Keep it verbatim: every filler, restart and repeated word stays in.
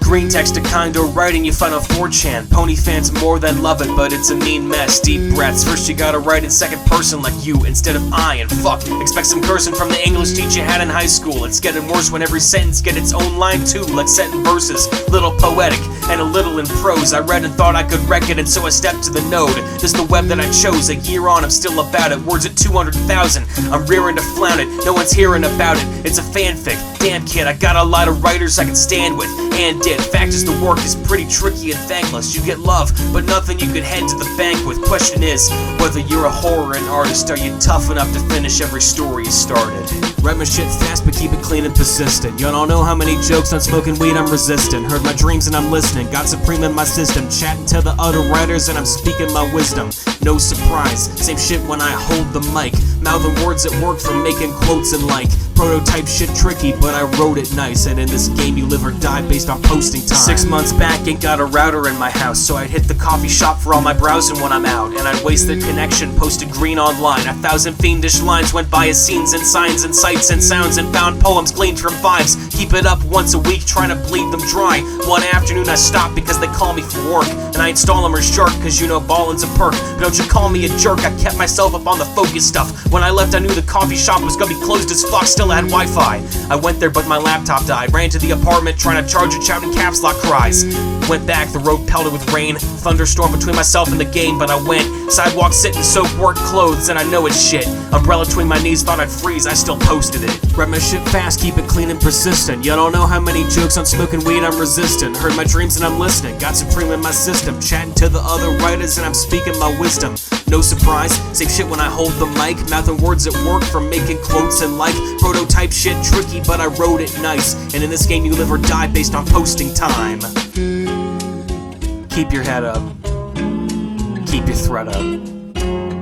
green text to kinda writing you find on four chan. Pony fans more than love it, but it's a mean mess. Deep breaths, first you gotta write in second person like you instead of I, and fuck, expect some cursing from the English teacher you had in high school. It's getting worse when every sentence get its own line too, like set in verses, little poetic and a little in prose. I read and thought I could wreck it, and so I stepped to the node. This is the web that I chose. A year on, I'm still about it. Words at two hundred thousand. I'm rearing to flout it. No one's hearing about it. It's a fanfic. Damn kid, I got a lot of writers I can stand with. And did. Fact is, the work is pretty tricky and thankless. You get love, but nothing you could head to the bank with. Question is, whether you're a horror and artist, are you tough enough to finish every story you started? Write my shit fast, but keep it clean and persistent. You don't know how many jokes on smoking weed I'm resistant. Heard my dreams and I'm listening. Got supreme in my system. Chatting to the other writers and I'm speaking my wisdom. No surprise, same shit when I hold the mic. Mouthing words at work for making quotes and like. Prototype shit tricky, but I wrote it nice. And in this game you live or die based on posting time. Six months back, ain't got a router in my house, so I'd hit the coffee shop for all my browsing when I'm out. And I'd waste the connection, posted green online. A thousand fiendish lines went by as scenes and signs and sights and sounds and found poems gleaned from vibes. Keep it up once a week, trying to bleed them dry. One afternoon I stopped because they call me for work, and I install them or shark, cause you know ballin's a perk. But don't you call me a jerk, I kept myself up on the focus stuff. When I left I knew the coffee shop was gonna be closed as fuck, still had Wi-Fi. I went there but my laptop died, ran to the apartment trying to charge it, shouting caps lock cries. Went back, the road pelted with rain, thunderstorm between myself and the game, but I went. Sidewalk sitting, soaked work clothes, and I know it's shit. Umbrella between my knees, thought I'd freeze, I still posted it. Write my shit fast, keep it clean and persistent. You don't know how many jokes on smoking weed I'm resistant. Heard my dreams and I'm listening, got supreme in my system. Chatting to the other writers and I'm speaking my wisdom. No surprise, same shit when I hold the mic. Mouthing words at work from making quotes and like. Prototype shit tricky, but I wrote it nice. And in this game you live or die based on posting time. Keep your head up. Keep your thread up.